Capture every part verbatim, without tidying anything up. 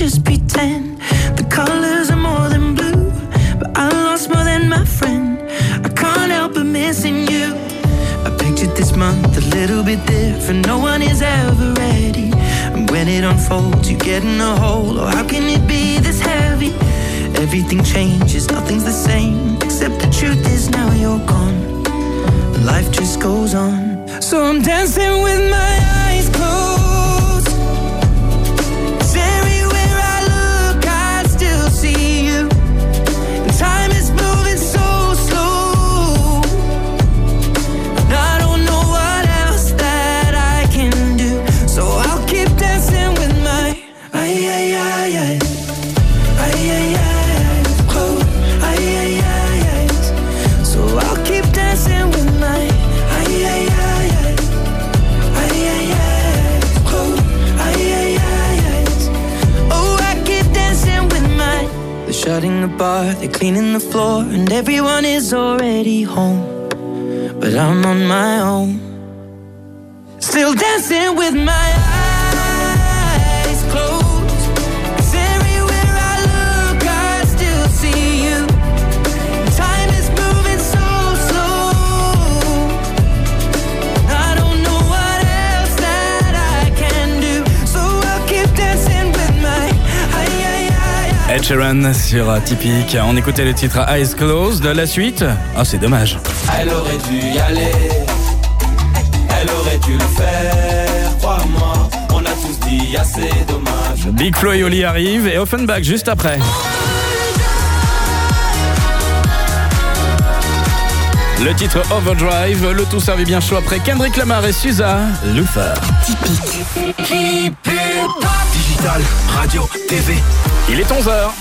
just pretend the colors are more than blue, but I lost more than my friend. I can't help but missing you. I pictured this month a little bit different. No one is ever ready, and when it unfolds you get in a hole. Oh, how can it be this heavy? Everything changes, nothing's the same, except the truth is now you're gone. Life just goes on. So I'm dancing with my eyes closed, 'cause everywhere I look I still see you. And time is moving so slow, and I don't know what else that I can do. So I'll keep dancing with my ay ay ay ay ay ay ay close, ay ay ay ay. So I'll keep dancing with my ay ay ay ay ay ay ay close, ay ay ay ay. Oh, I keep dancing with my. They're shutting the bar, they're cleaning the floor, and everyone is already home, but I'm on my own, still dancing with my eyes closed. 'Cause everywhere I look I still see you. Time is moving so slow, I don't know what else that I can do. So I'll keep dancing with my ay ay ay ay. Ed Sheeran sur Atypique. On écoutait le titre Eyes Closed. La suite, ah, c'est dommage. Elle aurait dû y aller, elle aurait dû le faire, crois-moi, on a tous dit assez dommage. Big Flo et Oli arrivent et Offenbach juste après. Le titre Overdrive, le tout servi bien chaud après Kendrick Lamar et Suza Luther. Typique. Digital, radio, T V. Il est onze heures.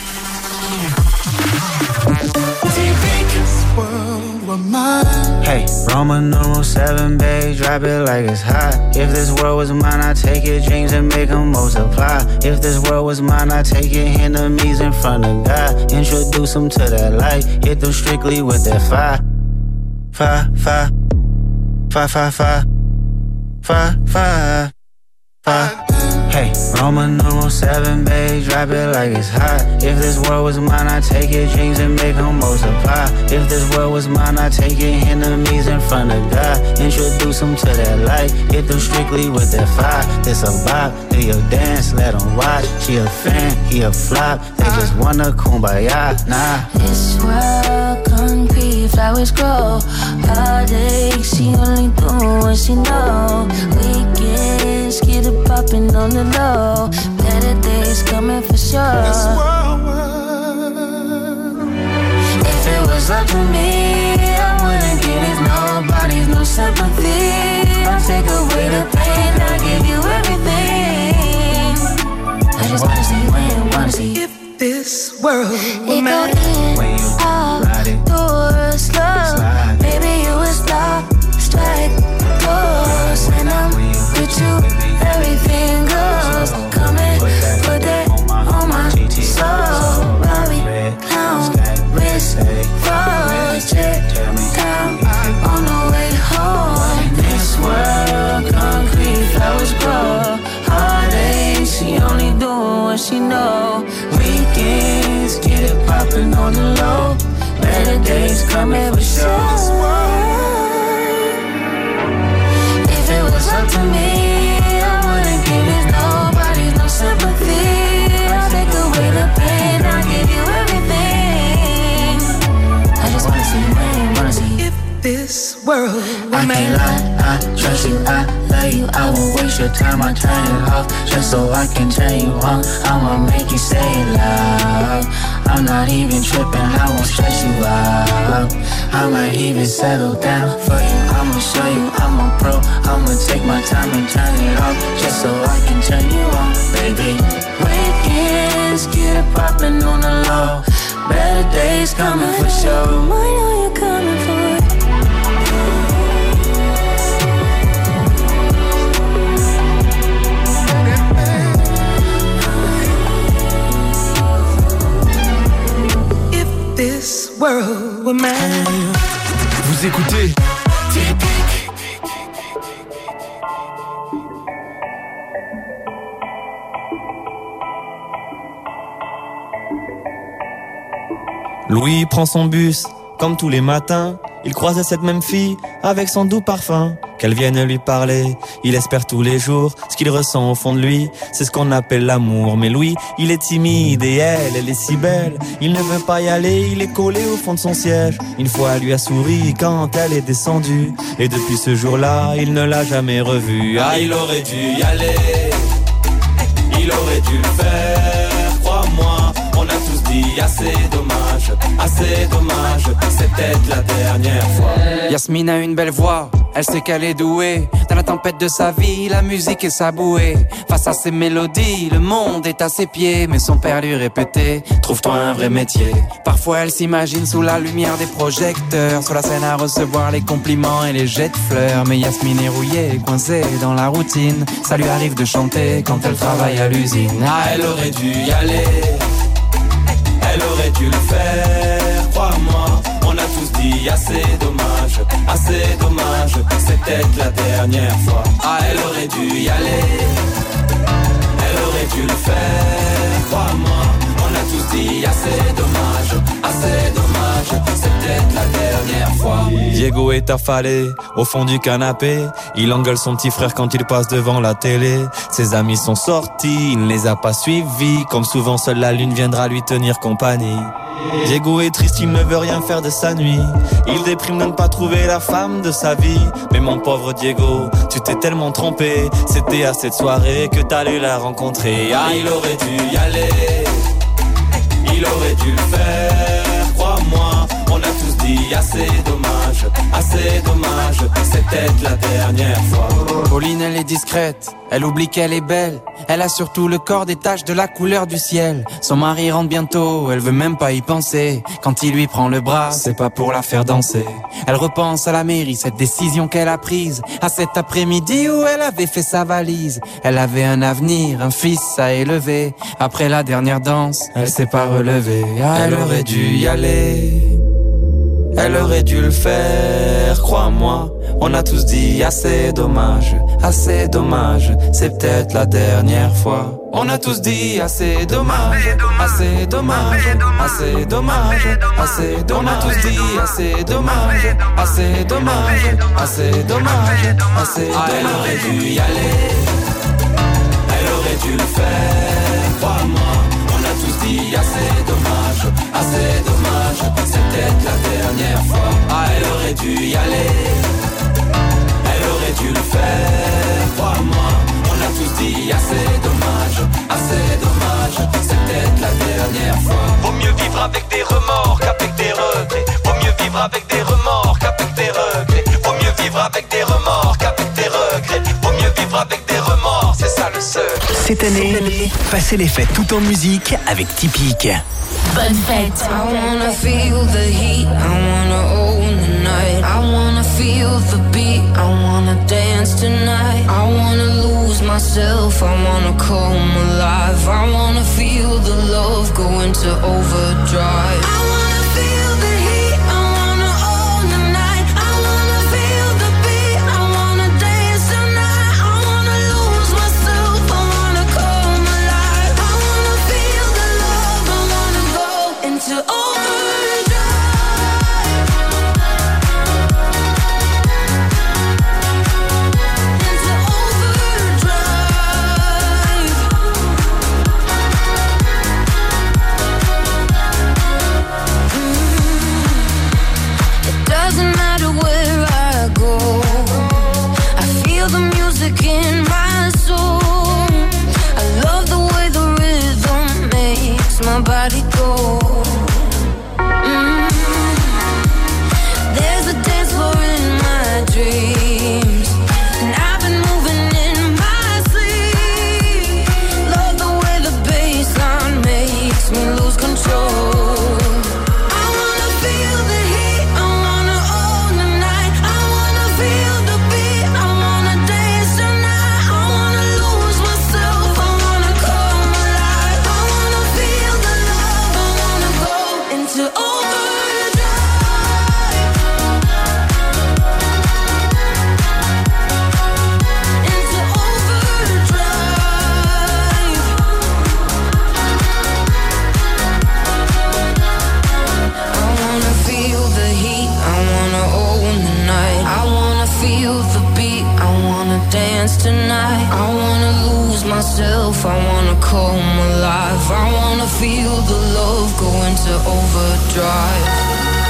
Hey, Roman numeral seven, babe, drop it like it's hot. If this world was mine, I'd take your dreams and make them multiply. If this world was mine, I'd take your enemies in front of God. Introduce them to that light, hit them strictly with that fire. Fire, fire, fire, fire, fire, fire, fire, fire. Hey, Roman numeral seven, babe, drop it like it's hot. If this world was mine, I'd take your dreams and make them multiply. If this world was mine, I'd take your enemies in front of God. Introduce them to that light, hit them strictly with that fire. This a bop, do your dance, let them watch. She a fan, he a flop, they just wanna kumbaya, nah. This world concrete, flowers grow. Heartache, she only do what she know. Weekends, get it poppin' on the low. Better days coming for sure. This world, if it was up to me, I wouldn't give it nobody's no sympathy. I'll take away the pain, I'll give you everything. I just wanna see when, wanna see If this world were it go mine, in, out, door, slow. Maybe you would stop, strike, pose. When I'm with you, everything goes. Come and put that on my soul. Robbie, clown, wrist, froze, jet, down, on the way home. This world, concrete, flowers grow. Heartache, she only doing what she know. Weekends, get it poppin' on the low. Better days coming for sure. If it was up to me, I wouldn't give it nobody's no sympathy. I'll take away the pain, I'll give you everything. I just wanna see when, wanna see if this world were I mine. can't lie, I trust you, I love you. I won't waste your time, I turn it off just so I can turn you on. I'ma make you say it loud. I'm not even tripping, I won't stress you out. I might even settle down for you. I'ma show you I'm a pro. I'ma take my time and turn it off just so I can turn you on, baby. Weekends, get it poppin' on the low. Better days coming for sure. I know you're coming for it. This world were mine. vous écoutez Typique. Louis prend son bus, comme tous les matins. Il croise cette même fille avec son doux parfum. Qu'elle vienne lui parler, il espère tous les jours. Ce qu'il ressent au fond de lui, c'est ce qu'on appelle l'amour. Mais Louis, il est timide et elle, elle est si belle. Il ne veut pas y aller, il est collé au fond de son siège. Une fois, elle lui a souri quand elle est descendue. Et depuis ce jour-là, il ne l'a jamais revue. Ah, il aurait dû y aller, il aurait dû le faire, crois-moi. On a tous dit assez dommage, assez dommage, c'est peut-être la dernière fois. Yasmine a une belle voix, elle sait qu'elle est douée. Dans la tempête de sa vie, la musique est sa bouée. Face à ses mélodies, le monde est à ses pieds. Mais son père lui répétait, trouve-toi un vrai métier. Parfois elle s'imagine sous la lumière des projecteurs, sur la scène à recevoir les compliments et les jets de fleurs. Mais Yasmine est rouillée, coincée dans la routine. Ça lui arrive de chanter quand elle travaille à l'usine. Ah, elle aurait dû y aller, elle aurait dû le faire, crois-moi. On a tous dit assez dommage, assez dommage, c'est peut-être la dernière fois. Ah, elle aurait dû y aller, elle aurait dû le faire, crois-moi. On a tous dit assez dommage, assez dommage, c'est peut-être la dernière fois. Diego est affalé au fond du canapé. Il engueule son petit frère quand il passe devant la télé. Ses amis sont sortis, il ne les a pas suivis. Comme souvent, seule la lune viendra lui tenir compagnie. Diego est triste, il ne veut rien faire de sa nuit. Il déprime de ne pas trouver la femme de sa vie. Mais mon pauvre Diego, tu t'es tellement trompé. C'était à cette soirée que t'allais la rencontrer. Ah, il aurait dû y aller, il aurait dû le faire, crois-moi. On a tous dit assez dommage, assez dommage, c'est peut-être la dernière fois. Pauline, elle est discrète, elle oublie qu'elle est belle. Elle a surtout le corps des taches de la couleur du ciel. Son mari rentre bientôt, elle veut même pas y penser. Quand il lui prend le bras, c'est pas pour la faire danser. Elle repense à la mairie, cette décision qu'elle a prise, à cet après-midi où elle avait fait sa valise. Elle avait un avenir, un fils à élever. Après la dernière danse, elle s'est pas relevée. Ah, elle aurait dû y aller, elle aurait dû le faire, crois-moi. On a tous dit assez dommage, assez dommage, c'est peut-être la dernière fois. On a tous dit assez dommage, assez dommage, assez dommage, assez dommage. On a tous dit assez dommage, assez dommage, assez dommage, assez dommage. Ah, elle aurait dû y aller, elle aurait dû le faire, crois-moi. On a tous dit assez dommage, assez dommage, c'est peut-être la dernière fois. Ah, elle aurait dû y aller, elle aurait dû le faire, crois-moi. On a tous dit assez dommage, assez dommage, c'est peut-être la dernière fois. Vaut mieux vivre avec des remords qu'avec des regrets. Vaut mieux vivre avec des remords qu'avec des regrets. Vaut mieux vivre avec des remords qu'avec des regrets. Vaut mieux vivre avec des remords, c'est ça le seul. Cette année, passez les fêtes tout en musique avec Typique. Bonne fête. I wanna feel the heat, I wanna own the night. I wanna feel the beat, I wanna dance tonight. I wanna lose myself, I wanna come alive. I wanna feel the love go into overdrive. I wanna feel the heat, I wanna own the night. I wanna feel the beat, I wanna dance tonight. I wanna lose myself, I wanna come alive. I wanna feel the love, I wanna go into overdrive. Into overdrive. dance tonight. I wanna lose myself, I wanna come alive. I wanna feel the love go into overdrive.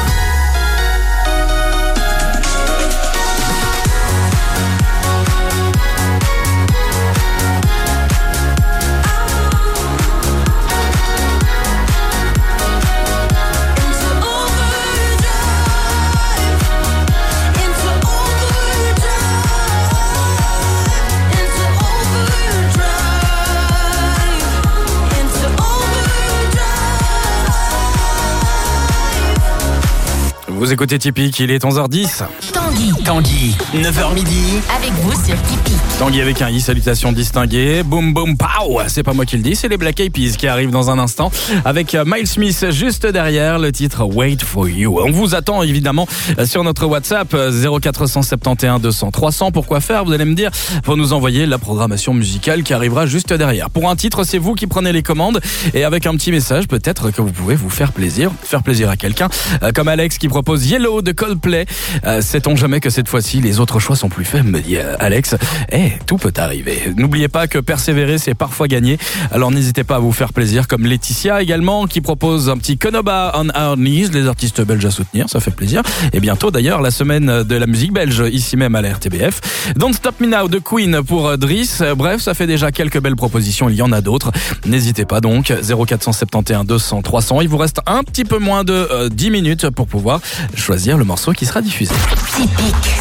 Vous écoutez Typique, il est onze heures dix. Tanguy. Tanguy, neuf heures midi. Avec vous sur Typique. Tanguy avec un i, salutations distinguées. Boum boum pow. C'est pas moi qui le dis, c'est les Black Eyed Peas qui arrivent dans un instant. Avec Miles Smith juste derrière, le titre Wait for You. On vous attend évidemment sur notre WhatsApp zéro quatre sept un deux cents trois cents. Pourquoi faire, vous allez me dire, pour nous envoyer la programmation musicale qui arrivera juste derrière. Pour un titre, c'est vous qui prenez les commandes. Et avec un petit message, peut-être que vous pouvez vous faire plaisir. Faire plaisir à quelqu'un. Comme Alex qui propose Yellow de Coldplay. Euh, sait-on jamais que cette fois-ci les autres choix sont plus faibles, me dit Alex. Eh, tout peut arriver. N'oubliez pas que persévérer c'est parfois gagner. Alors n'hésitez pas à vous faire plaisir, comme Laetitia également qui propose un petit Konoba on Our Knees, les artistes belges à soutenir, ça fait plaisir. Et bientôt d'ailleurs la semaine de la musique belge ici même à la R T B F. Don't Stop Me Now de Queen pour Driss. Bref, ça fait déjà quelques belles propositions, il y en a d'autres. N'hésitez pas donc, zéro quatre sept un deux cents trois cents. Il vous reste un petit peu moins de euh, dix minutes pour pouvoir choisir le morceau qui sera diffusé. Typique.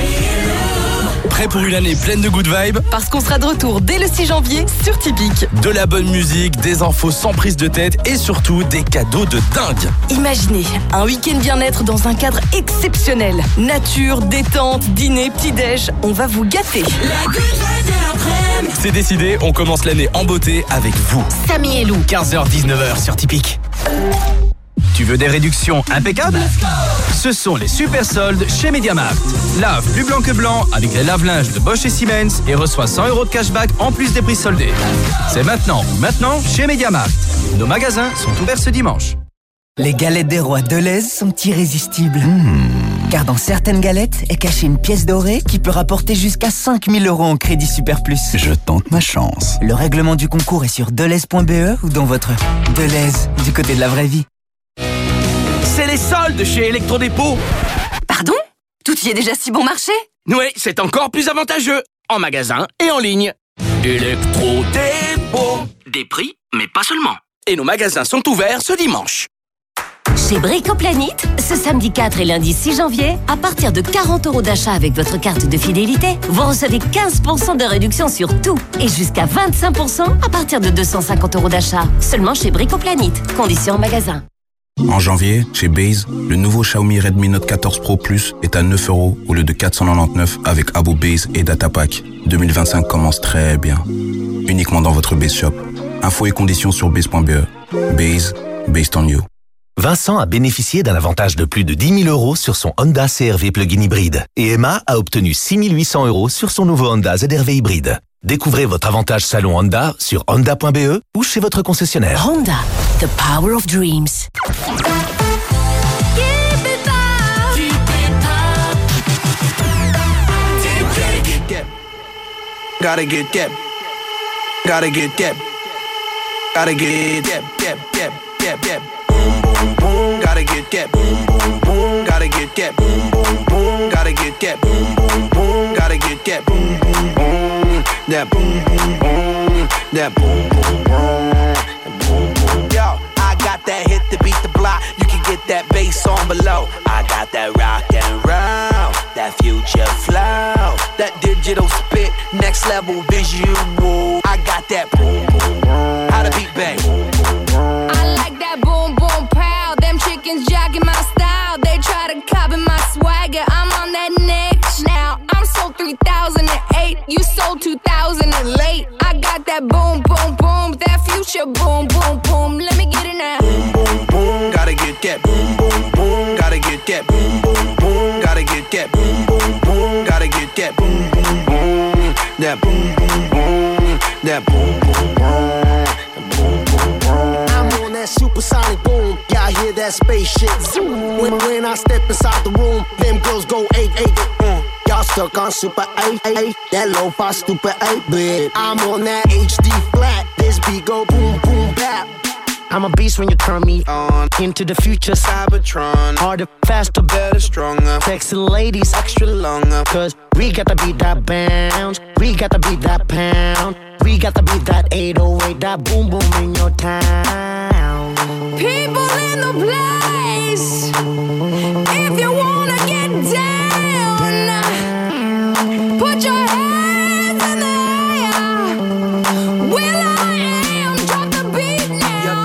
Prêt pour une année pleine de good vibes? Parce qu'on sera de retour dès le six janvier sur Typique. De la bonne musique, des infos sans prise de tête et surtout des cadeaux de dingue. Imaginez un week-end bien-être dans un cadre exceptionnel. Nature, détente, dîner, petit-déj, on va vous gâter. La good vibe de l'après-midi. C'est décidé, on commence l'année en beauté avec vous. Samy et Lou. quinze heures dix-neuf heures sur Typique. Tu veux des réductions impeccables? Ce sont les super soldes chez MediaMarkt. Lave plus blanc que blanc avec les lave-linges de Bosch et Siemens et reçois cent euros de cashback en plus des prix soldés. C'est maintenant ou maintenant chez MediaMarkt. Nos magasins sont ouverts ce dimanche. Les galettes des rois Deleuze sont irrésistibles. Mmh. Car dans certaines galettes est cachée une pièce dorée qui peut rapporter jusqu'à cinq mille euros en crédit Super Plus. Je tente ma chance. Le règlement du concours est sur deleuze point b e ou dans votre Deleuze, du côté de la vraie vie. C'est les soldes chez Electrodépôt. Pardon? Tout y est déjà si bon marché? Oui, c'est encore plus avantageux. En magasin et en ligne. Electrodépôt. Des prix, mais pas seulement. Et nos magasins sont ouverts ce dimanche. Chez Bricoplanète, ce samedi quatre et lundi six janvier, à partir de quarante euros d'achat avec votre carte de fidélité, vous recevez quinze pour cent de réduction sur tout et jusqu'à vingt-cinq pour cent à partir de deux cent cinquante euros d'achat. Seulement chez Bricoplanète. Conditions en magasin. En janvier, chez Base, le nouveau Xiaomi Redmi Note quatorze Pro Plus est à neuf euros au lieu de quatre cent quatre-vingt-dix-neuf avec Abo Base et Datapack. deux mille vingt-cinq commence très bien. Uniquement dans votre Base Shop. Infos et conditions sur base point b e. Base, based on you. Vincent a bénéficié d'un avantage de plus de dix mille euros sur son Honda C R V plug-in hybride. Et Emma a obtenu six mille huit cents euros sur son nouveau Honda Z R V hybride. Découvrez votre avantage salon Honda sur honda point b e ou chez votre concessionnaire. Honda, the power of dreams. Gotta get that. Gotta get that. Gotta get that. That. That. That. That. Boom boom boom. Gotta get that. Boom boom boom. Gotta get that. Boom boom boom. Gotta get that. Boom boom boom. Gotta get that. Boom boom boom. That boom boom boom. That boom boom boom. Boom boom. Yo, I got that hit to beat the block. You can get that bass on below. I got that rock and roll. That future flow. That digital spit. Next level visual. I got that boom boom boom. How to beat bang. I like that boom boom pow. Them chickens jogging my style. They try to copy my swagger. I'm on that next now. I'm sold three thousand eight. You sold two thousand late. I got that boom boom boom. That future boom boom boom. Let me get it now. Boom boom boom. Gotta get that boom boom boom. Gotta get that boom boom boom. Gotta get that boom boom boom. Gotta get that boom boom boom. That boom boom boom. That boom boom boom. I'm on that supersonic boom. Y'all hear that spaceship zoom. When, when I step inside the room, them girls go eight eight. Uh. Y'all Y'all stuck on super eight, eight, that lo-fi stupid eight bit. I'm on that H D flat. This beat go boom, boom, bap. I'm a beast when you turn me on. Into the future, Cybertron. Harder, faster, better, stronger. Sexy ladies, extra longer. Cause we got to beat that bounce. We got to beat that pound. We got to beat that eight oh eight, that boom, boom in your town. People in the place, if you wanna get down, put your hands in the air. Will I am, drop the beat now.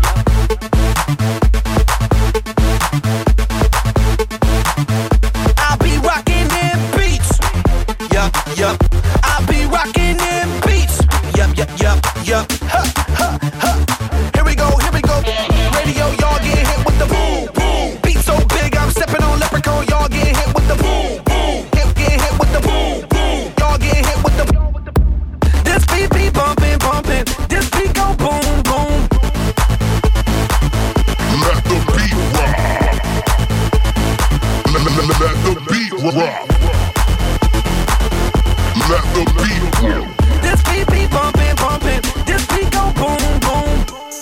I'll be rocking them beats. Yup, yup. I'll be rocking them beats. Yup, yup, yup, yup. Ha, ha, ha. Here we go, here we go. Radio, y'all get hit with the boom, boom. Beat so big, I'm stepping on leprechaun. Y'all get hit with the boom, boom. Hip get hit with the boom, boom. Y'all get hit with the. This beat be bumping, bumping. This beat go boom, boom. Let the beat rock. Let, let, let, let the beat rock. Let the beat rock. This beat be bumping, bumping. This beat go boom, boom.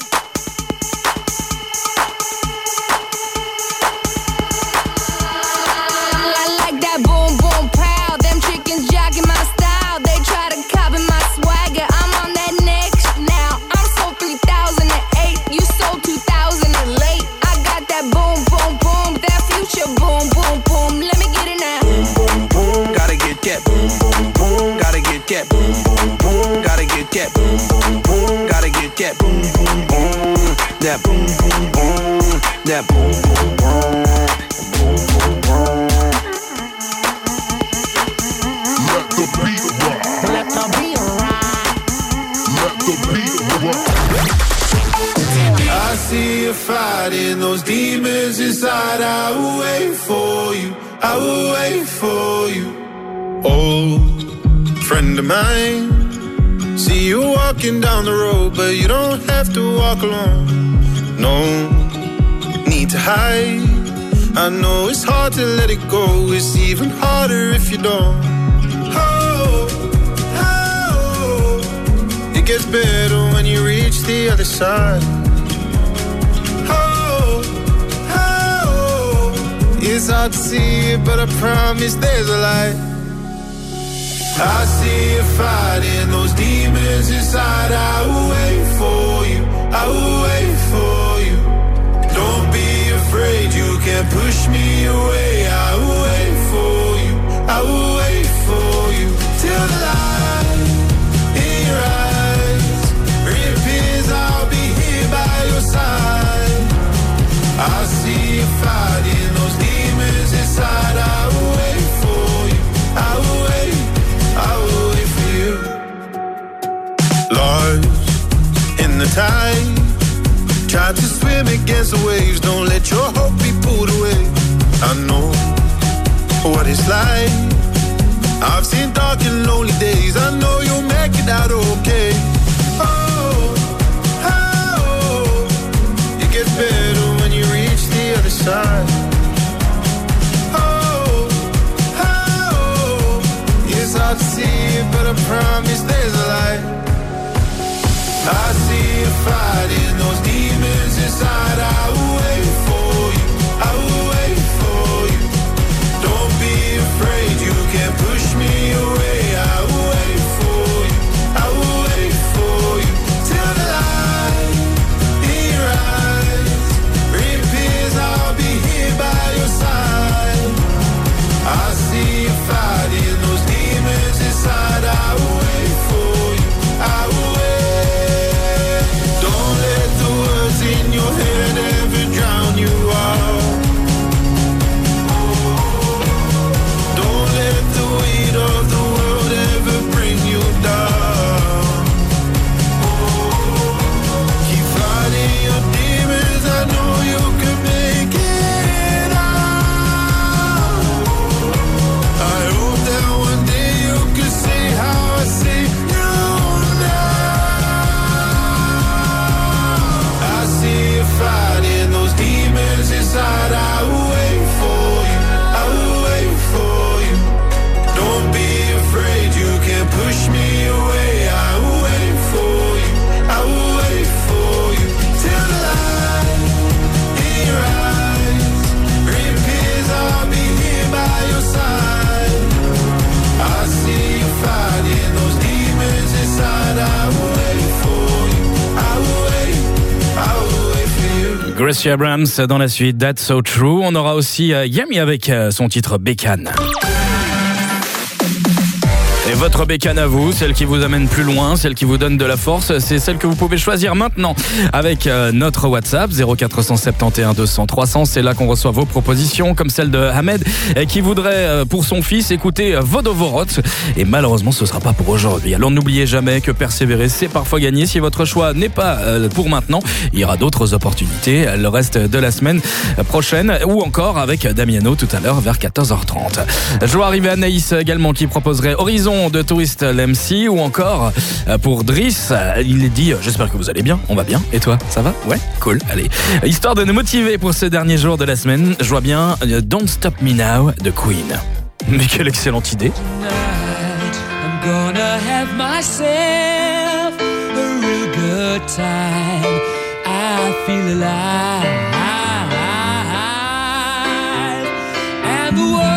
I like that boom, boom, pow. Them chickens jogging my style. They try to copy my swagger. I'm on that next now. I'm sold three thousand eight. You sold two thousand late. I got that boom, boom, boom. That future boom, boom, boom. Let me get it now. Boom, boom, boom. Gotta get that boom, boom, boom. Gotta get that boom, boom, boom. Gotta get that boom, boom, boom. Gotta get that boom, boom, boom. That boom, boom, boom. That boom, boom, boom. Boom, boom, boom. Let the beat rock. Let the beat rock. Let the beat rock. I see you fighting those demons inside. I will wait for you. I will wait for you. Old friend of mine. See you walking down the road, but you don't have to walk alone. No need to hide. I know it's hard to let it go. It's even harder if you don't. Oh, oh, it gets better when you reach the other side. Oh, oh, it's hard to see it, but I promise there's a light. I see you fighting those demons inside. I will wait for you. I will wait for you. Don't be afraid, you can't push me away. I will wait for you. I will wait for you till the light in your eyes reappears. I'll be here by your side. I see you fighting those demons inside. I will wait for you. I will wait. I will wait for you. Lost in the tide, try to swim against the waves. Don't let your hope be pulled away. I know what it's like. I've seen dark and lonely days. I know you'll make it out okay. Oh, oh, it gets better when you reach the other side. It's hard to see it, but I promise there's a light. I see you fighting those demons inside. I will wait for you. I will wait for you. Don't be afraid, you can't push me away. I will wait for you. I will wait for you. Gracie Abrams dans la suite, That's So True. On aura aussi euh, Yami avec euh, son titre Bécane. Et votre bécane à vous, celle qui vous amène plus loin, celle qui vous donne de la force, c'est celle que vous pouvez choisir maintenant avec euh, notre WhatsApp zéro quatre cent soixante-onze deux cents trois cents. C'est là qu'on reçoit vos propositions, comme celle de Ahmed euh, qui voudrait euh, pour son fils écouter euh, Vodovorot. Et malheureusement, ce sera pas pour aujourd'hui. Alors n'oubliez jamais que persévérer, c'est parfois gagner. Si votre choix n'est pas euh, pour maintenant, il y aura d'autres opportunités le reste de la semaine prochaine, ou encore avec Damiano tout à l'heure vers quatorze heures trente. Je vois arriver Anaïs également qui proposerait Horizon de Tourist l'M C, ou encore pour Driss, il dit j'espère que vous allez bien, on va bien, et toi, ça va? Ouais, cool, allez. Histoire de nous motiver pour ce dernier jour de la semaine, je vois bien Don't Stop Me Now de Queen. Mais quelle excellente idée. I'm gonna have myself a real good time. I feel alive. And the world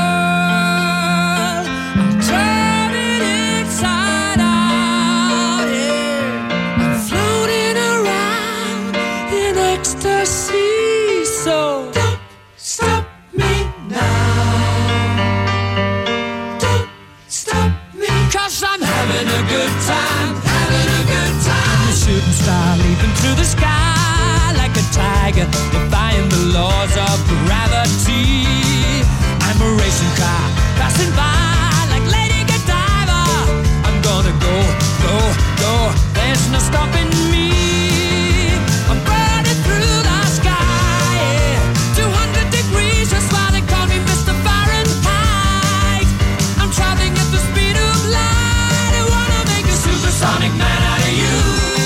shooting star leaping through the sky like a tiger, defying the laws of gravity. I'm a racing car passing by like Lady Godiva. I'm gonna go, go, go. There's no stopping me. I'm burning through the sky, yeah. two hundred degrees, that's why they call me Mister Fahrenheit. I'm traveling at the speed of light. I wanna make a supersonic man out of you.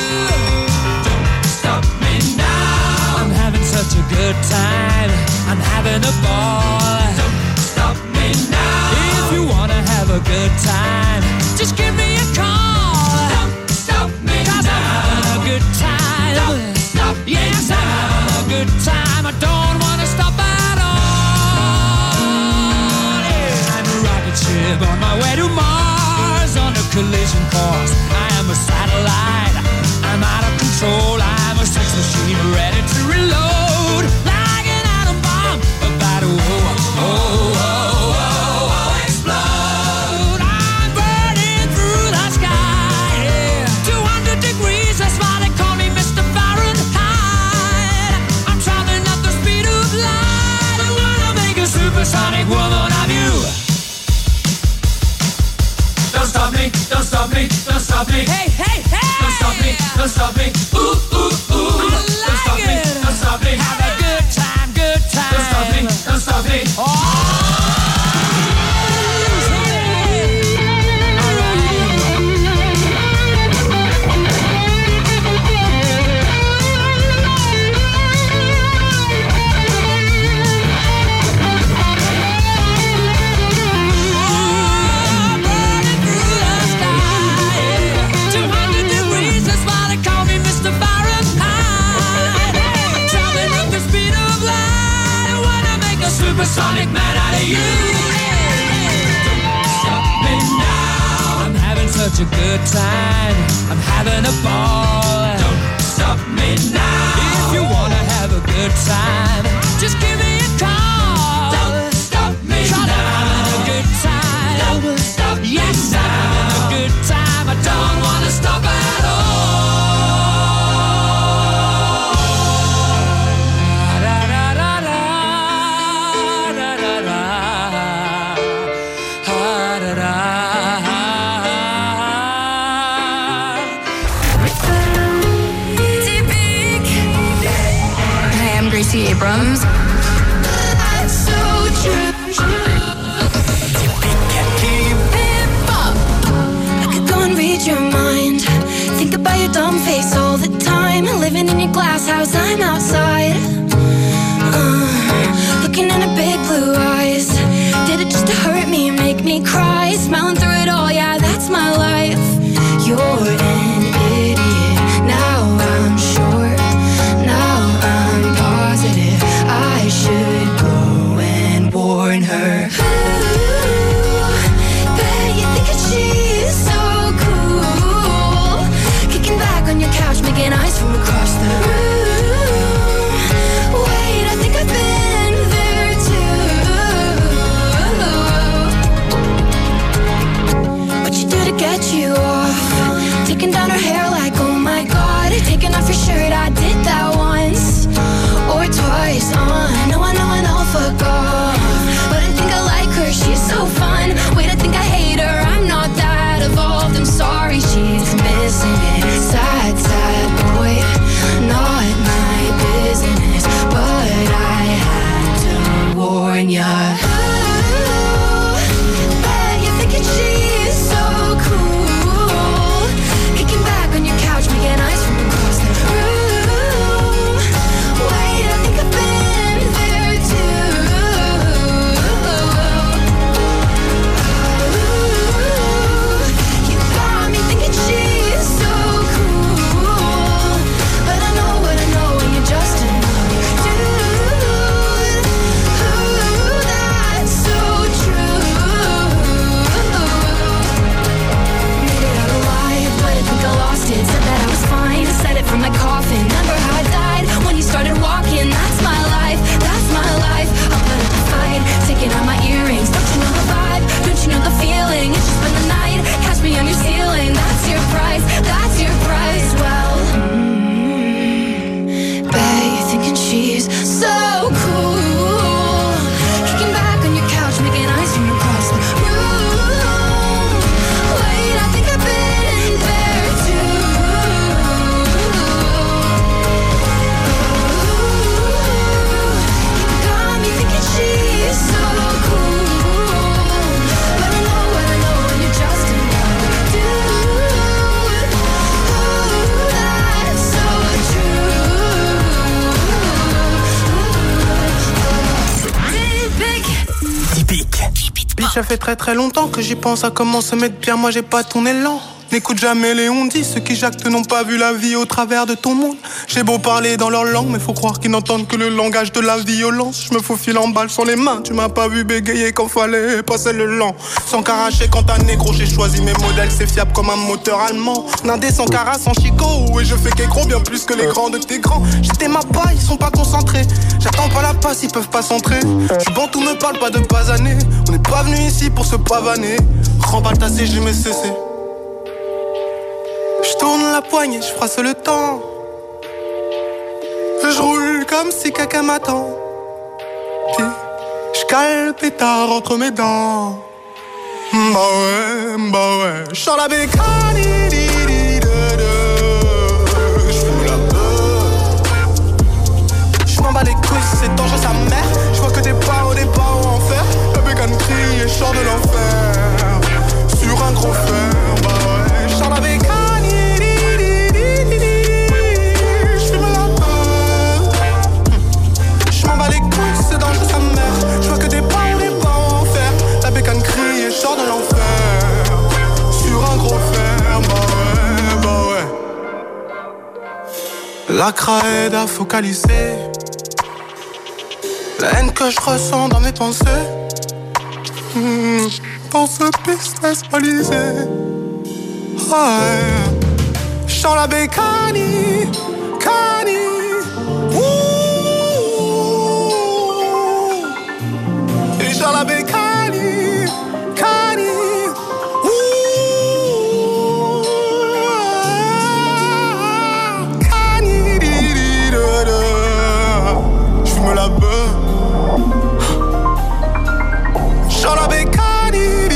Such a good time, I'm having a ball. Don't stop me now. If you wanna have a good time, just give me a call. Don't stop me now. 'Cause I'm having a good time. Don't stop me yes, now. I'm having a good time. I don't wanna stop at all. Yeah. I'm a rocket ship on my way to Mars on a collision course. I am a satellite. I'm out of control. I'm a sex machine ready to reload. Like an atom bomb, about to oh, oh, oh, oh, oh, explode. I'm burning through the sky, yeah. two hundred degrees, that's why they call me Mister Fahrenheit. I'm traveling at the speed of light. I wanna make a supersonic woman of you. Don't stop me, don't stop me, don't stop me. Hey, hey, hey. Don't stop me, don't stop me. Ooh, ooh, ooh. I like don't stop it. me, don't stop me. Have a good time, good time. Don't stop me, don't stop me. Oh. Supersonic man out of you. Don't stop me now. I'm having such a good time. I'm having a ball. Don't stop me now. If you wanna have a good time, just give me a call. Don't stop me now. I'm having a good time. Don't stop me yes, now. I'm having a good time. I don't wanna stop at all. Abrams. That's so true. Keep it up. I could go and read your mind. Think about your dumb face all the time. Living in your glass house, I'm outside. Uh, looking in her big blue eyes. Did it just to hurt me and make me cry? Smiling through it all, yeah, that's my life. You're an idiot. Now I'm sure. Now I'm positive. I should go and warn her. Ooh, bet you think that she's so cool. Kicking back on your couch, making eyes from across the room. Ça fait très très longtemps que j'y pense à comment se mettre bien, moi j'ai pas ton élan. N'écoute jamais les on-dit, ceux qui jactent n'ont pas vu la vie au travers de ton monde. J'ai beau parler dans leur langue, mais faut croire qu'ils n'entendent que le langage de la violence. Je me faufile en balle sur les mains, tu m'as pas vu bégayer quand fallait passer le lent. Sans caracher quand t'as négro, j'ai choisi mes modèles, c'est fiable comme un moteur allemand. Nindé sans cara, sans chico, et je fais qu'écro bien plus que les grands de tes grands. J'étais ma paille, ils sont pas concentrés. J'attends pas la passe, ils peuvent pas s'entrer. J'suis bon, tout me parle pas de basaner. On n'est pas venu ici pour se pavaner. Remballe ta C G, mais C C. Je tourne la poignée, je froisse le temps. Je roule comme si caca m'attend. Puis je cale le pétard entre mes dents. Bah ouais, bah ouais. Je sors la bécane, j'fume la peur. Je m'en bats les couilles, c'est dangereux sa mère. Je vois que des barreaux, des barreaux en fer. La bécane crie et je sors de l'enfer. Sur un gros fer, bah ouais. Je sors la bécane. Les couilles, c'est dangereux sa mère. Je vois que des barreaux, des barreaux en fer. La bécane crie et je sors de l'enfer. Sur un gros fer, bah ouais, bah ouais. La craie à focaliser la haine que je ressens dans mes pensées. Mmh, dans ce business balisé. Ouais. Je sors la bécane, cani. Dans la bécane, cani, ouh, cani, j'fume la beuh. Dans la bécane,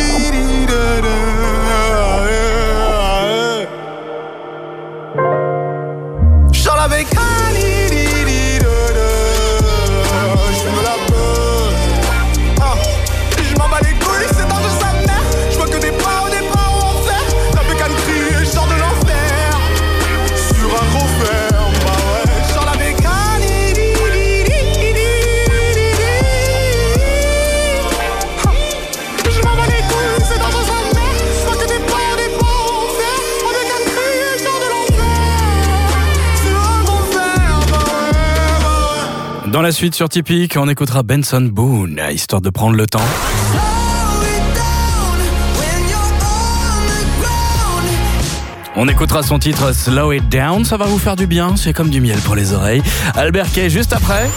dans la bécane. Dans la suite sur Typique, on écoutera Benson Boone, histoire de prendre le temps. On écoutera son titre Slow It Down, ça va vous faire du bien, c'est comme du miel pour les oreilles. Albert Kay juste après.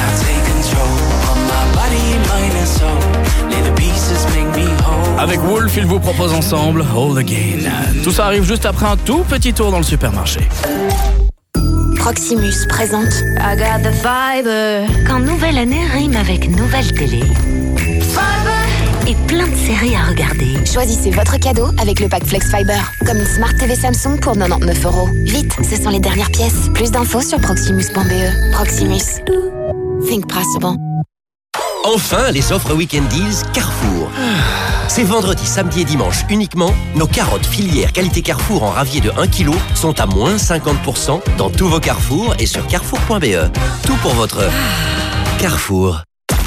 Avec Wolf, il vous propose ensemble All Again. Tout ça arrive juste après un tout petit tour dans le supermarché. Proximus présente I got the fiber. Quand nouvelle année rime avec nouvelle télé. Fiber. Et plein de séries à regarder. Choisissez votre cadeau avec le pack Flex Fiber. Comme une Smart T V Samsung pour quatre-vingt-dix-neuf euros. Vite, ce sont les dernières pièces. Plus d'infos sur proximus point b e. Proximus. Think possible. Enfin, les offres Weekend Deals Carrefour. C'est vendredi, samedi et dimanche uniquement. Nos carottes filières qualité Carrefour en ravier de un kilo sont à moins cinquante pour cent dans tous vos Carrefour et sur carrefour point b e. Tout pour votre Carrefour.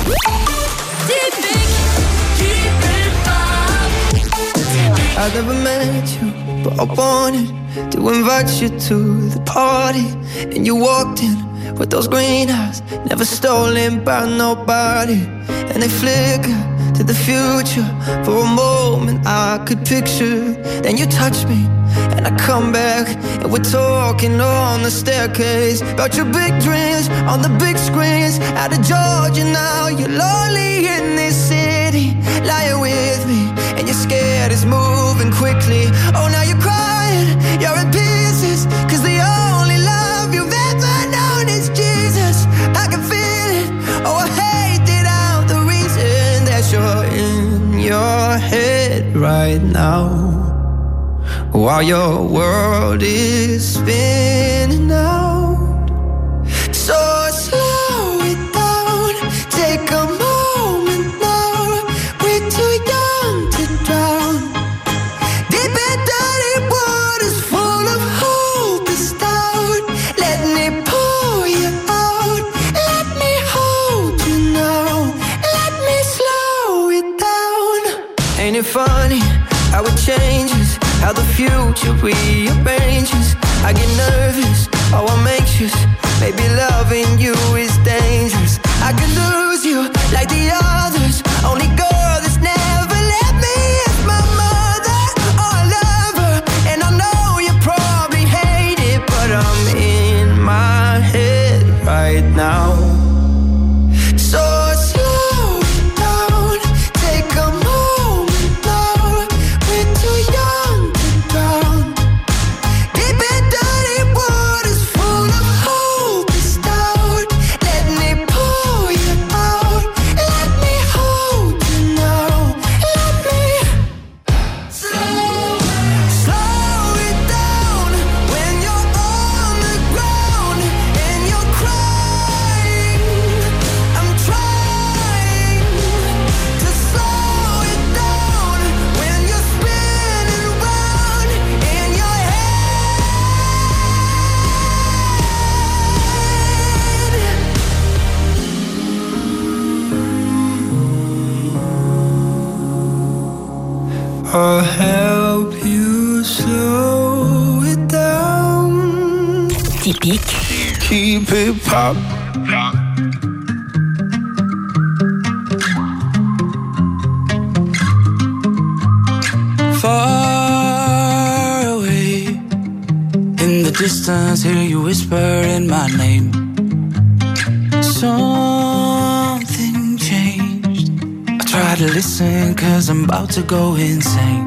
I never met you, but I wanted to invite you to the party. And you walked in with those green eyes, never stolen by nobody. And they flicker to the future. For a moment I could picture. Then you touch me and I come back, and we're talking on the staircase about your big dreams on the big screens. Out of Georgia now, you're lonely in this city, lying with me, and you're scared it's moving quickly. Oh, now you're crying, you're in pieces, cause the only love you've ever known is Jesus. I can feel it, oh I hate it out, the reason that you're in your head right now, while your world is spinning out. So slow it down, take a moment now. We're too young to drown. Deep and dirty waters full of hope is down. Let me pull you out. Let me hold you now. Let me slow it down. it funny how it changes, how the future rearranges? I get nervous, oh I'm anxious. Maybe loving you is dangerous. I could lose you like the others. Only girl that's never let me is my mother or a lover. And I know you probably hate it, but I'm in my head right now. So slow down, take a moment now. We're too young to drown. Deep in dirty waters full of hope is doubt. Let me pull you out. Let me hold you now. Let me slow, slow it down. When you're on the ground and you're crying, I'm trying to slow it down. When you're spinning round in your head. I'll help you slow it down. Typique. Keep it pop. Far away in the distance, hear you whisper in my name. Something changed. I try to listen, cause I'm about to go insane.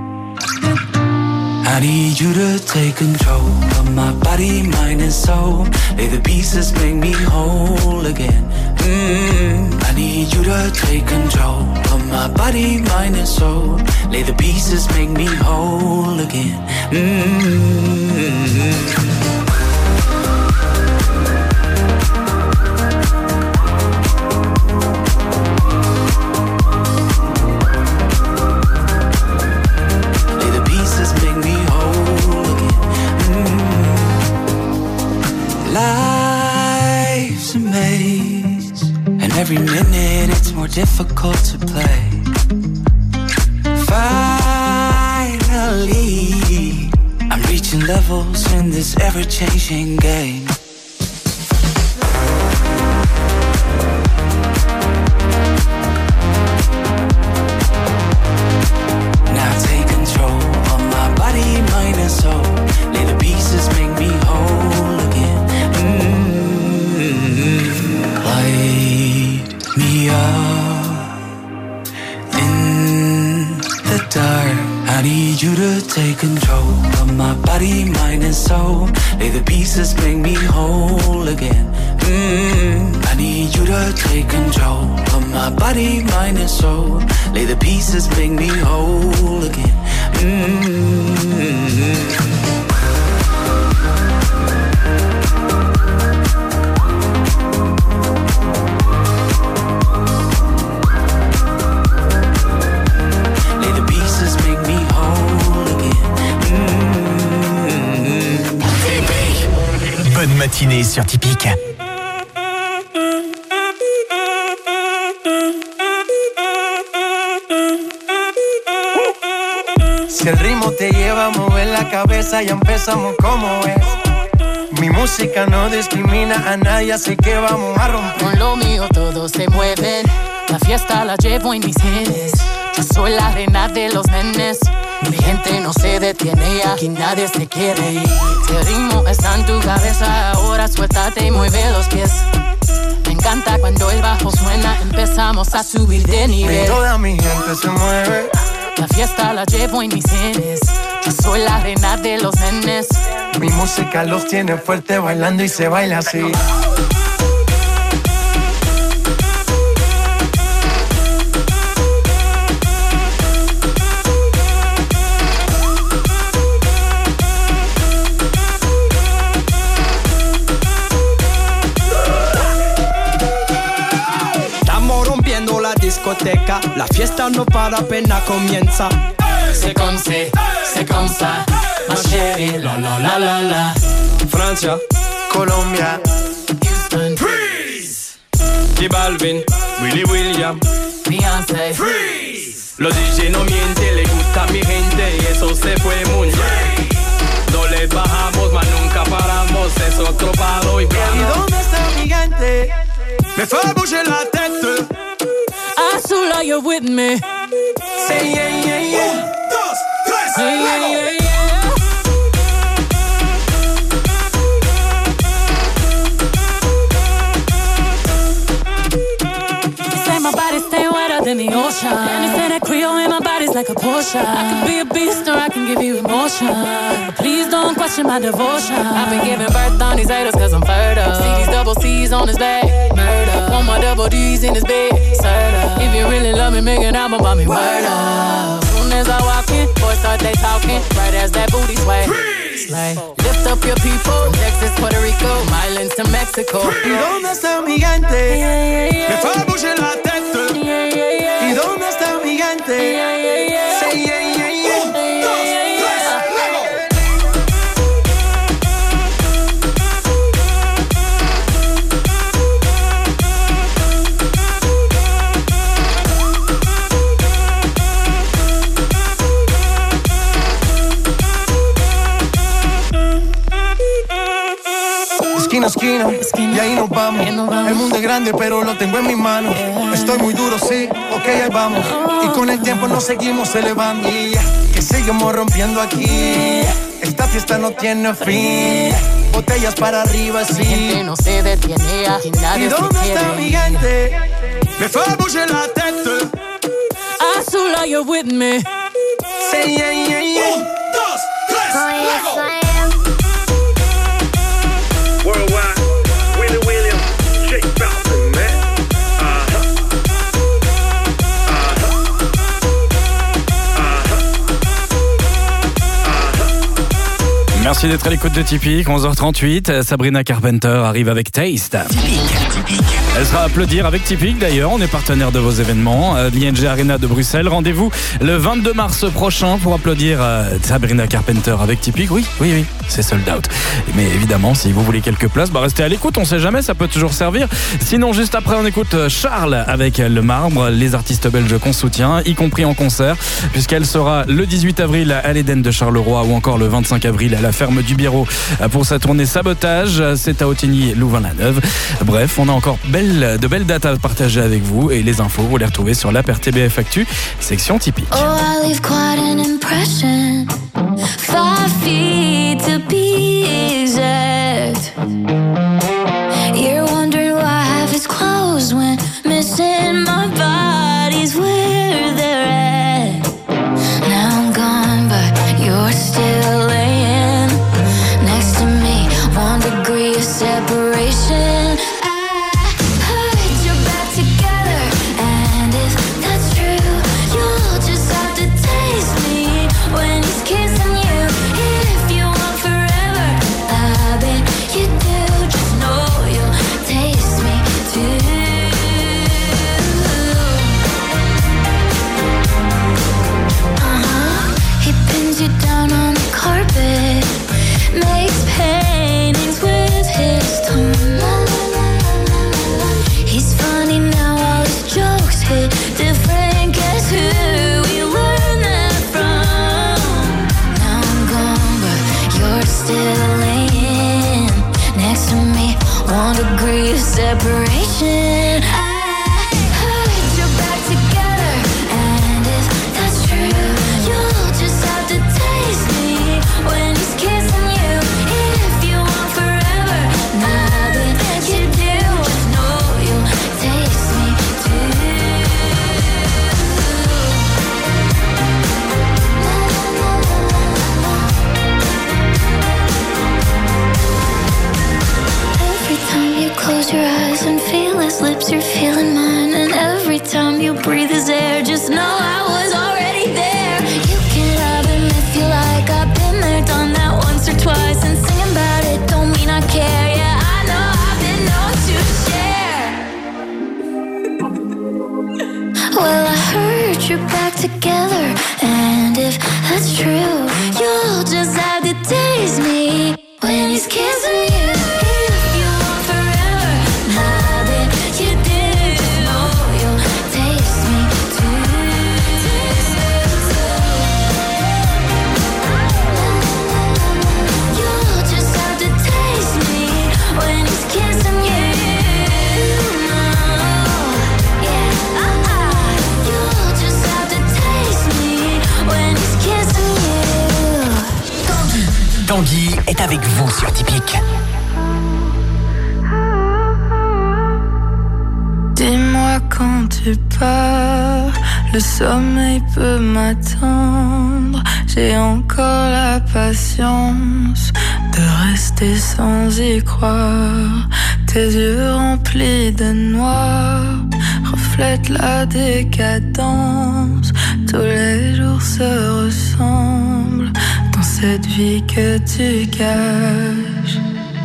I need you to take control of my body, mind and soul. Lay the pieces, make me whole again. Mm, I need you to take control of my body, mind and soul. Lay the pieces, make me whole again. Mm-hmm. Life's a maze, and every minute it's more difficult to play. Finally, I'm reaching levels in this ever-changing game. Now take control of my body, mind and soul. Lay the pieces, make me whole again. Light me up in the dark. I need you to take control of my body, mind and soul. Lay the pieces, make me whole again. Mm, I need you to take control of my body, mind and soul. Lay the pieces, make me whole again. Mm-hmm. Bonne matinée sur Typique. Si el ritmo te lleva a mover la cabeza, ya empezamos como es. Mi música no discrimina a nadie, así que vamos a romper. Con lo mío todos se mueven, la fiesta la llevo en mis genes. Yo soy la reina de los nenes. Mi gente no se detiene, aquí nadie se quiere ir. Si el ritmo está en tu cabeza, ahora suéltate y mueve los pies. Me encanta cuando el bajo suena, empezamos a subir de nivel. Y toda mi gente se mueve. La fiesta la llevo en mis genes. Yo soy la reina de los nenes. Mi música los tiene fuerte bailando y se baila así. discoteca, la fiesta no para, apenas comienza. C'est comme c'est, c'est comme ça, ma chérie, la la la la la. Francia, Colombia, Houston, Freeze, J Balvin, Willy William, Beyoncé, Freeze, Los D J no mienten, le gusta mi gente y eso se fue muy bien. No les bajamos, mas nunca paramos, es otro palo y plano. ¿Y dónde está mi gente? Me fait bouger la tête. Azula, you're with me. Say yeah, yeah, yeah. Un, dos, tres, yeah, yeah, yeah, yeah. In the ocean, and you say that Creole in my body's like a potion. I can be a beast or I can give you emotion. But please don't question my devotion. I've been giving birth on these haters cause I'm fertile. See these double C's on his back, murder. One more double D's in his bed, serta. If you really love me, make an album about me, word up. Soon as I walk in, boys start they talking, right as that booty sway. Slay. Lift up your people, from Texas, Puerto Rico, Islands to Mexico. ¿Y dónde está mi gente? Yeah, yeah, yeah. Me fait bouger la tête. Yeah, yeah, yeah. ¿Y dónde está mi gente? Yeah, yeah, yeah. Say yeah, yeah, yeah. Un, dos, tres, Esquina, esquina, esquina, y ahí nos vamos. nos vamos. El mundo es grande, pero lo tengo en mis manos. Yeah. Estoy muy duro, sí, ok, ahí vamos. Oh. Y con el tiempo nos seguimos elevando. Yeah. Que seguimos rompiendo aquí. Yeah. Esta fiesta no tiene fin. Botellas para arriba, sí. Mi gente no se detiene, aquí nadie ¿Y dónde se está mi gente? Me fait bouger la tête. Azula, you're with me. Say yeah, yeah, yeah. Un, dos, tres, Oh, yes, Lego. I am. Worldwide, Willie Williams, Jake Falcon, man. Uh-huh. Uh-huh. Uh-huh. Merci d'être à l'écoute de Typique. onze heures trente-huit, Sabrina Carpenter arrive avec Taste. Elle sera à applaudir avec Typique d'ailleurs, on est partenaire de vos événements, euh, l'I N G Arena de Bruxelles. Rendez-vous le vingt-deux mars prochain pour applaudir euh, Sabrina Carpenter avec Typique. Oui, oui, oui, c'est sold out. Mais évidemment, si vous voulez quelques places, bah restez à l'écoute, on sait jamais, ça peut toujours servir. Sinon, juste après, on écoute Charles avec Le Marbre, les artistes belges qu'on soutient, y compris en concert, puisqu'elle sera le dix-huit avril à l'Éden de Charleroi ou encore le vingt-cinq avril à la Ferme du Biérot pour sa tournée Sabotage. C'est à Autigny, Louvain-la-Neuve. Bref, on a encore belle de belles dates à partager avec vous et les infos, vous les retrouvez sur l'app R T B F Actu, section Typique. Oh, I leave quite an impression. Five feet to be exact. You're wondering why half is closed when missing my body's where they're at. Now I'm gone, but you're still laying next to me. One degree of separation. Makes paintings with his tongue. He's funny now, all his jokes hit different. Guess who we learned that from? Now I'm gone, but you're still laying next to me. One degree of separation. I heard you're back together, and if that's true, you'll just have to taste me when he's kissing you. If you want forever, nothing you do, just know you'll taste me too. Every time you close your eyes and feel his lips, you're feeling mine. And every time you breathe his air, just know I was already there. You can have him if you like. I've been there, done that once or twice. And singing about it don't mean I care. Yeah, I know I've been known to share. Well, I heard you're back together, and if that's true, you'll just have to taste me when he's kissing you. If you want forever, nothing you do, just know you'll taste me too. sur Typique. Dis-moi quand tu pars, le sommeil peut m'attendre. J'ai encore la patience de rester sans y croire. Tes yeux remplis de noir reflètent la décadence. Tous les jours se ressemblent dans cette vie que tu caches.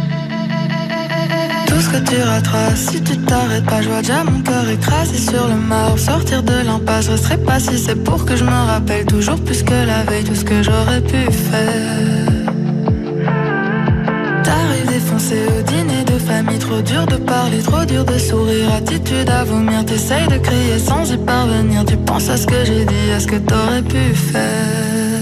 Tout ce que tu rateras si tu t'arrêtes pas. Je vois déjà mon cœur écrasé sur le marbre. Sortir de l'impasse, je resterai pas si c'est pour que je me rappelle toujours plus que la veille tout ce que j'aurais pu faire. T'arrives défoncé au dîner de famille. Trop dur de parler, trop dur de sourire. Attitude à vomir, t'essayes de crier sans y parvenir. Tu penses à ce que j'ai dit, à ce que t'aurais pu faire.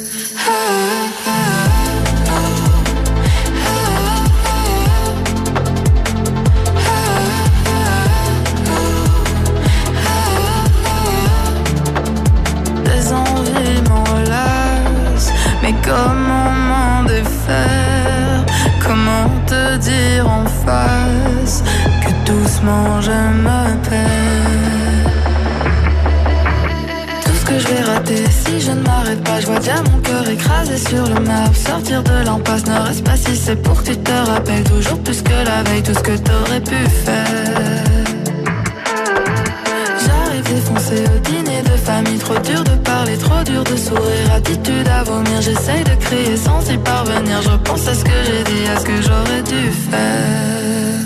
Mais comment m'en défaire? Comment te dire en face que doucement je me perds? Tout ce que je vais rater si je ne m'arrête pas. Je vois déjà mon cœur écrasé sur le marbre. Sortir de l'impasse, ne reste pas si c'est pour que tu te rappelles toujours plus que la veille tout ce que t'aurais pu faire. Défoncé au dîner de famille, trop dur de parler, trop dur de sourire, attitude à vomir, j'essaye de crier sans y parvenir, je repense à ce que j'ai dit, à ce que j'aurais dû faire.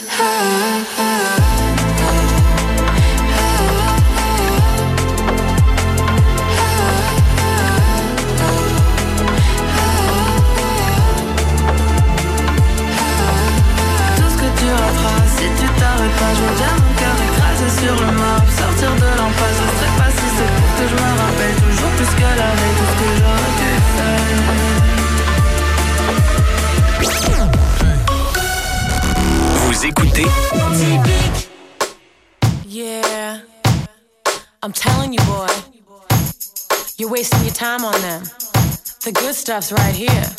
Tout ce que tu rateras si tu t'arrêtes pas, je vois bien mon cœur écrasé sur le marbre. Sortir de l'impasse, je sais pas si c'est pour que je me rappelle toujours plus que la veille tout ce que j'aurais dû faire. Vous écoutez Typique. Yeah, I'm telling you, boy, you're wasting your time on them. The good stuff's right here.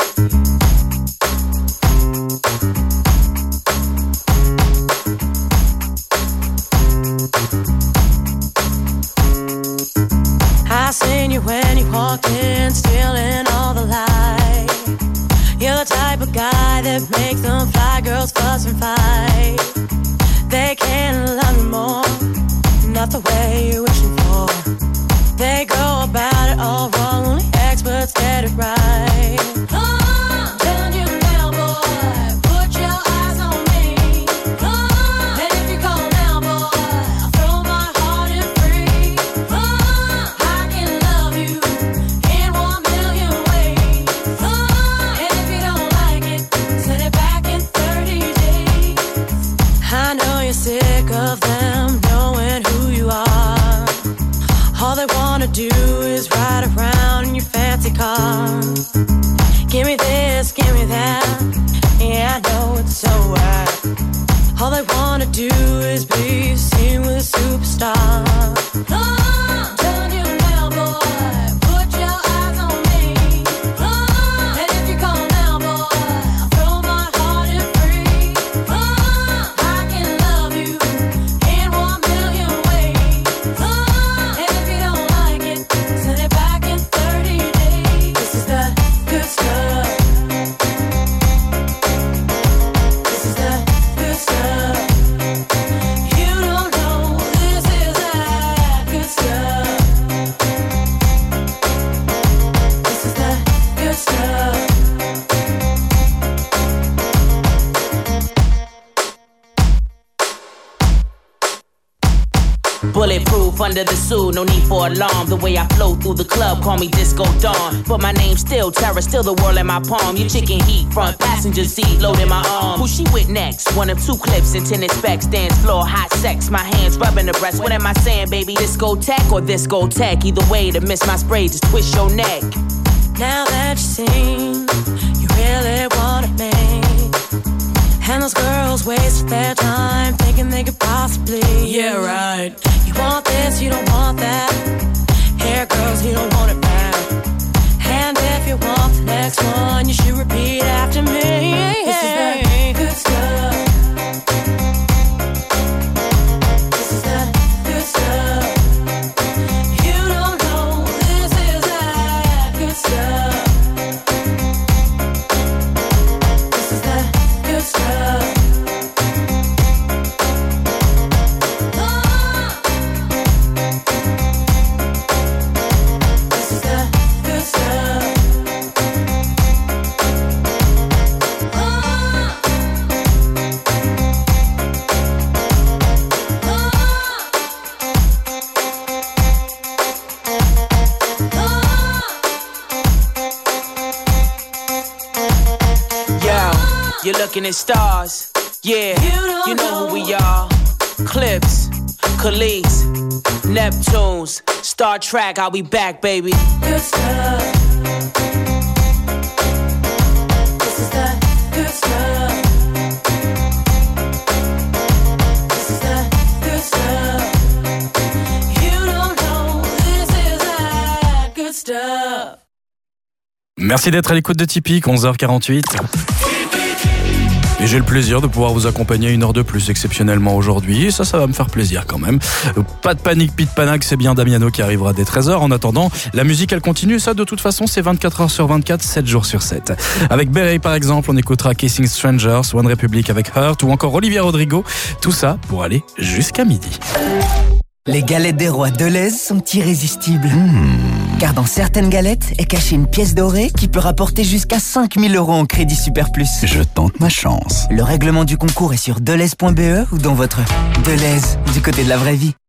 I seen you when you walked in, stealing all the light. You're the type of guy that makes them fly girls fuss and fight. They can't love you more, not the way you're wishing for. They go about it all wrong, only experts get it right. Oh, turn your bell, boy, put your eyes on me. Oh, and if you call now, boy, I'll throw my heart in free. Oh, I can love you in one million ways. Oh, and if you don't like it, send it back in thirty days. I know you're sick of them knowing who you are. All they wanna do is ride around in your fancy car. Give me this, give me that. Yeah, I know it's so right. All they wanna do is be seen with a superstar. Oh, turn your bell, boy, put your eyes on me. Oh, and if you call now, boy, I'll throw my heart in free. Oh, I can love you in one million ways. Oh, and if you don't like it, send it back in thirty days. This is the good stuff. This is the good stuff. You don't know this is that good stuff. This is the good stuff. Bulletproof under the suit, no need for alarm. The way I flow through the club, call me Disco Dawn. But my name's still Terror, still the world in my palm. You chicken heat, front passenger seat, load in my arm. Who she with next? One of two clips and tennis specs, dance floor, hot sex. My hands rubbing the breast. What am I saying, baby? Discotheque or discotheque? Either way, to miss my spray, just twist your neck. Now that you've seen, you really wanted me. And those girls waste their time thinking they could possibly. Yeah, right. You want this, you don't want that. Here, girls, you don't want it back. And if you want the next one, you should repeat after me. shooting stars. Yeah, you know who we are. Clips, Khalees, Neptunes, Star Trek, I'll be back, baby. Good stuff. This is that good stuff. This is that good stuff. You don't know, this is that good stuff. Merci d'être à l'écoute de Typique, onze heures quarante-huit. Et j'ai le plaisir de pouvoir vous accompagner une heure de plus exceptionnellement aujourd'hui. Et ça, ça va me faire plaisir quand même. Pas de panique, pit panac, c'est bien Damiano qui arrivera dès treize heures. En attendant, la musique, elle continue. Ça, de toute façon, c'est vingt-quatre heures sur vingt-quatre, sept jours sur sept. Avec Beret, par exemple, on écoutera Kissing Strangers, One Republic avec Hurt ou encore Olivia Rodrigo. Tout ça pour aller jusqu'à midi. Les galettes des rois Deleuze sont irrésistibles. Mmh. Car dans certaines galettes est cachée une pièce dorée qui peut rapporter jusqu'à cinq mille euros en crédit super plus. Je tente ma chance. Le règlement du concours est sur deleuze point b e ou dans votre Deleuze, du côté de la vraie vie.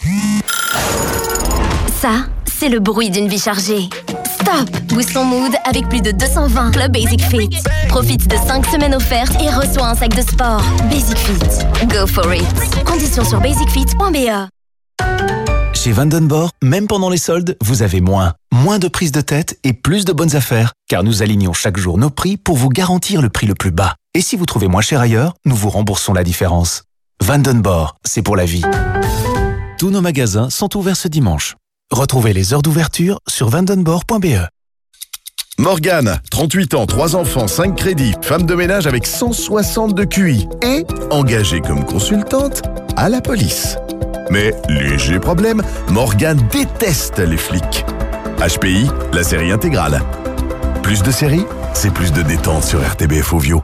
Ça, c'est le bruit d'une vie chargée. Stop! Boost ton mood avec plus de deux cent vingt Club Basic Fit. Profite de cinq semaines offertes et reçois un sac de sport. Basic Fit. Go for it. Conditions sur basic fit point b e. Chez Vandenborg, même pendant les soldes, vous avez moins. Moins de prises de tête et plus de bonnes affaires. Car nous alignons chaque jour nos prix pour vous garantir le prix le plus bas. Et si vous trouvez moins cher ailleurs, nous vous remboursons la différence. Vandenborg, c'est pour la vie. Tous nos magasins sont ouverts ce dimanche. Retrouvez les heures d'ouverture sur vandenborg point b e. Morgane, trente-huit ans, trois enfants, cinq crédits, femme de ménage avec cent soixante de Q I et engagée comme consultante à la police. Mais léger problème, Morgane déteste les flics. H P I, la série intégrale. Plus de séries, c'est plus de détente sur R T B F Ovio.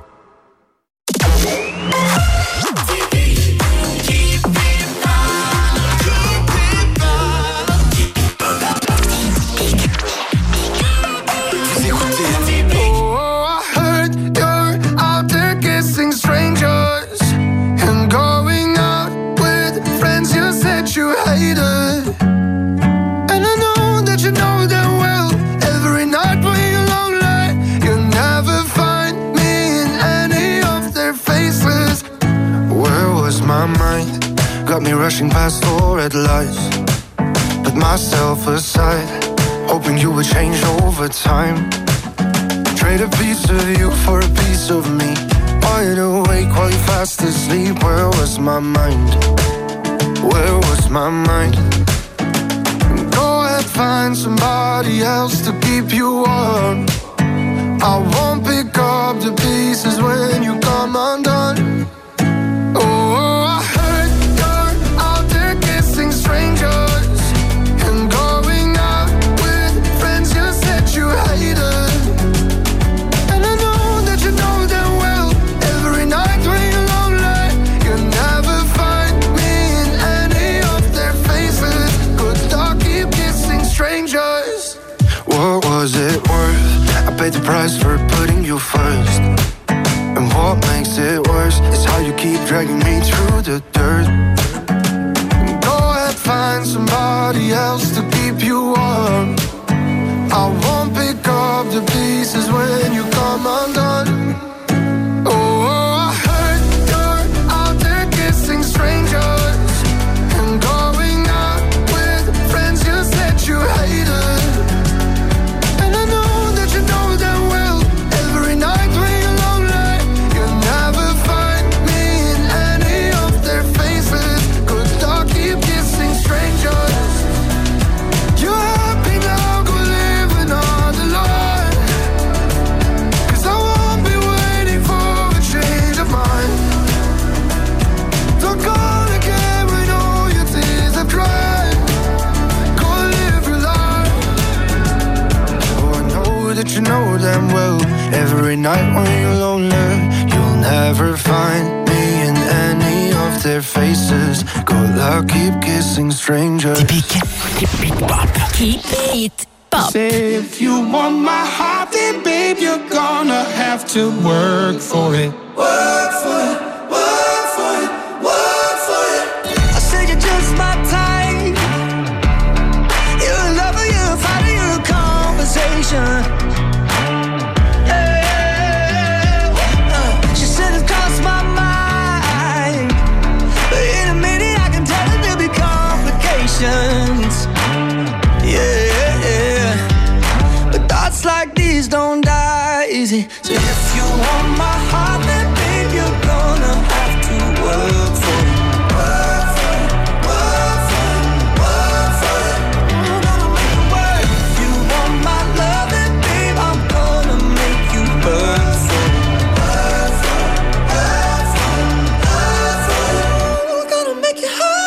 Got me rushing past all red lights. Put myself aside, hoping you would change over time. Trade a piece of you for a piece of me. Wide awake while you fast asleep. Where was my mind? Where was my mind? Go ahead, find somebody else to keep you warm. I won't pick up the pieces when you come undone. Oh, I heard you're out there kissing strangers and going out with friends you said you hated. And I know that you know them well. Every night when you're lonely, you never find me in any of their faces. Good luck, keep kissing strangers. What was it worth? I paid the price for putting you first. And what makes it worse is how you keep dragging me through the dirt. Go ahead, find somebody else to keep you warm. I won't pick up the pieces when you come undone. Oh, I heard you're out there kissing strangers and going out with friends you said you hated. And I know that you know them well. Every night when you're lonely, you never find me in any of their faces. Good luck, keep kissing strangers. You're happy now, go live another life. Cause I won't be waiting for a change of mind. Don't call again when all your tears have dried. Go live your life. Oh, I know that you know damn well. Every night when you're lonely, you'll never find me in any of their faces. Good luck, keep kissing strangers. Keep it pop. Say if you want my heart, then babe, you're gonna have to work for it. Work for it, work for it, work for it. I said you're just my type. You're a lover, you're a fighter, you're a conversation. Yeah. Uh, she said it's crazy. So if you want my heart, then babe, you're gonna have to work for it. Work for it, work for it, work for it. I'm gonna make it work. If you want my love, then babe, I'm gonna make you work for it. Work for it, work for it, work for it. I'm gonna make it hurt.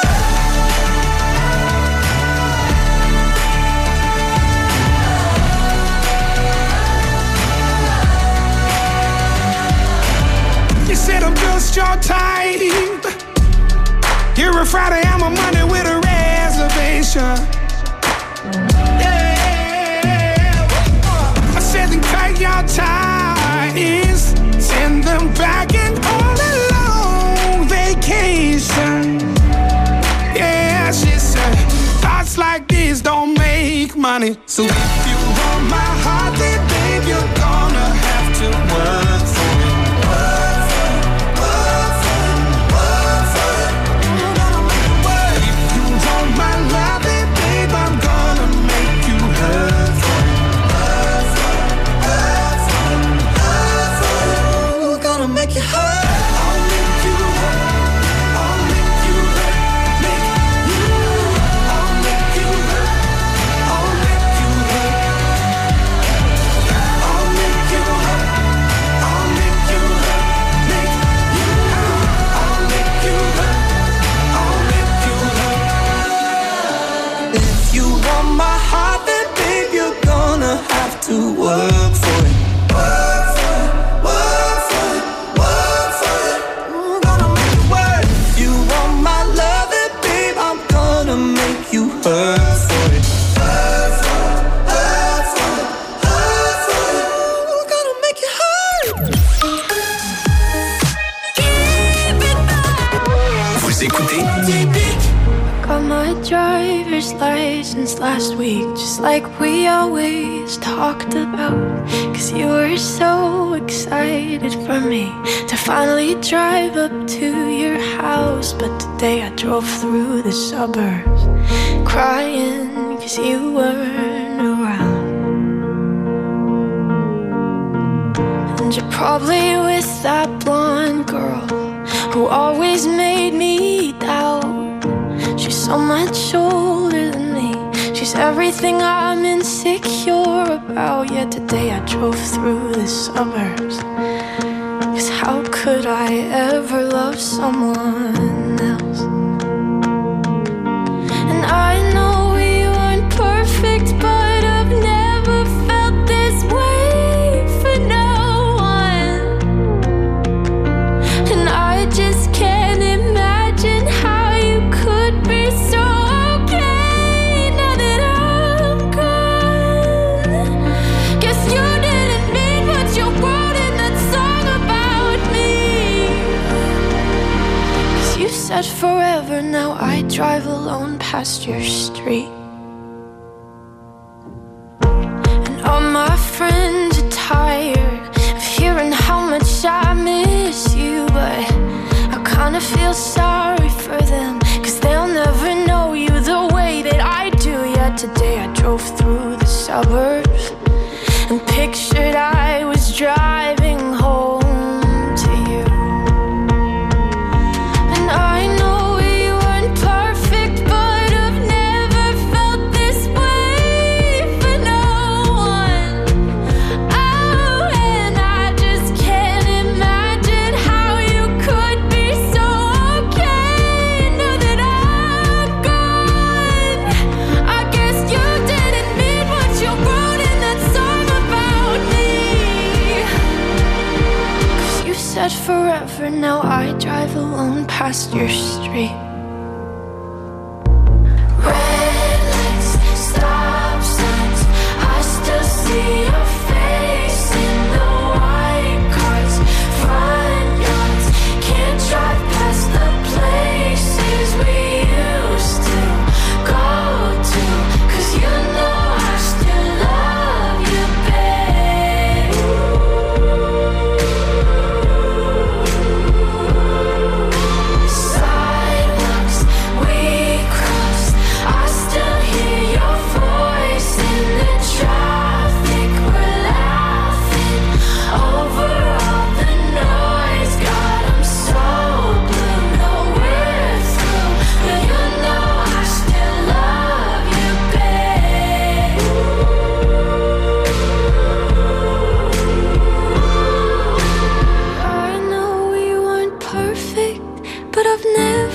You said I'm just your type. You're a Friday, I'm a Monday with a reservation. Yeah. I said then cut your ties, send them back and on a long vacation. Yeah, she said thoughts like this don't make money. So if you want my heart, then babe, you're gonna have to work for it. Make it hurt. I'll make you hurt. I'll make you hurt. Make you. I'll make you hurt. I'll make you hurt. I'll make you hurt. I'll make you hurt. Make you. I'll make you hurt. I'll make you hurt. If you want my heart, then babe, you're gonna have to work for it. Work for it. Work for it. Work for it. I'm gonna make it work. If you want my love, then babe, I'm gonna make you hurt for it. Hurt for it. Hurt for it. Hurt for it. I'm gonna make it hurt. Vous écoutez Got my driver's license last week, just like we always talked about. Cause you were so excited for me to finally drive up to your house. But today I drove through the suburbs crying cause you weren't around. And you're probably with that blonde girl who always made me doubt. She's so much older than me. She's everything I'm insecure about. Yet today I drove through the suburbs. Cause how could I ever love someone else? And I know we weren't perfect, but I've never felt this way for no one. And I just can't imagine how you could be so okay now that I'm gone. Guess you didn't mean what you wrote in that song about me. Cause you said forever, now I drive alone past your street. And all my friends are tired of hearing how much I miss you, but I kinda feel sorry for them, cause they'll never know you the way that I do. Yet today I drove through the suburbs and pictured I was driving home to you. And I know we weren't perfect, but I've never felt this way for no one. Oh, and I just can't imagine how you could be so okay now that I'm gone. I guess you didn't mean what you wrote in that song about me. Cause you said forever, now I drive alone past your street. Red lights, stop signs, I still see your face in the white cars, front yards. Can't drive past the places we used to go to. Cause you know I still love you, babe. Sidewalks,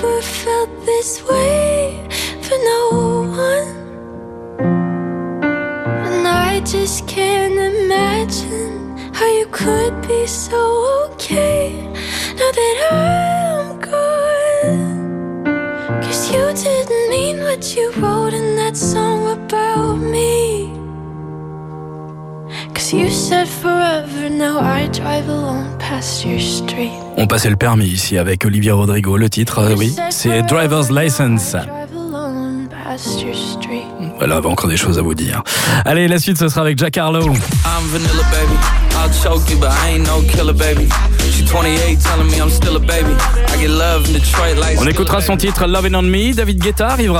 never felt this way for no one. And I just can't imagine how you could be so okay now that I'm gone. Cause you didn't mean what you wrote in that song about me. Cause you said forever, now I drive alone past your street. On passait le permis ici avec Olivia Rodrigo. Le titre, euh, oui, c'est Driver's License. Drive alone past your street. Voilà, avait encore des choses à vous dire. Allez, la suite, ce sera avec Jack Harlow. I'm vanilla, baby. I'll choke you, but I ain't no killer, baby. She's twenty-eight, telling me I'm still a baby. I get love in Detroit like. On écoutera son titre Lovin' on Me. David Guetta arrivera